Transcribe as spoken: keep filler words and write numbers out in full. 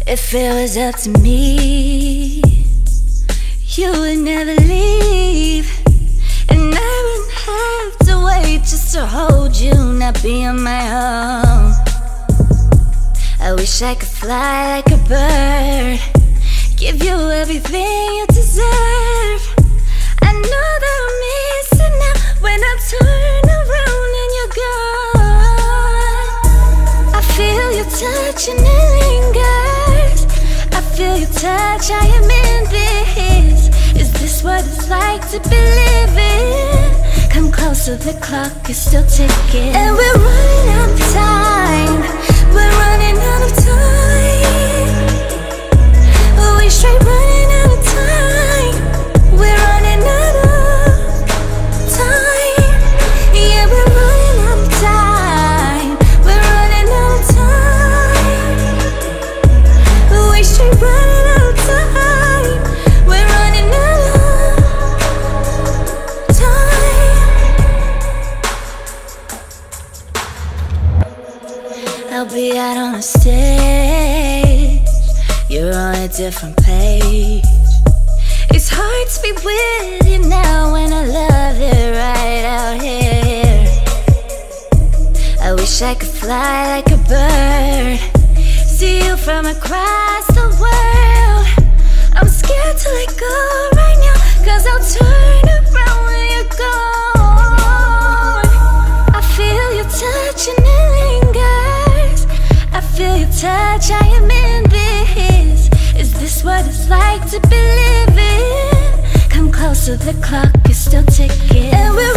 If it was up to me, you would never leave, and I wouldn't have to wait just to hold you, not be on my own. I wish I could fly like a bird, give you everything you deserve. I know that I'm missing out when I turn around and you're gone. I feel your touch and it lingers, I feel your touch, I am in this. Is this what it's like to be living? Come closer, the clock is still ticking, and we're running out of time. We're running out of time. We straight running out of time. We're running out of time. Yeah, we're running out of time. We're running out of time. We straight running out of time. We're running out of time. I'll be out on the stage, you're on a different page. It's hard to be with you now when I love it right out here. I wish I could fly like a bird, see you from across the world. I'm scared to let go right now, cause I'll turn around when you're gone. I feel your touch and it lingers, I feel your touch, I am in this. Is this what it's like to be living? Come closer, the clock is still ticking, and we're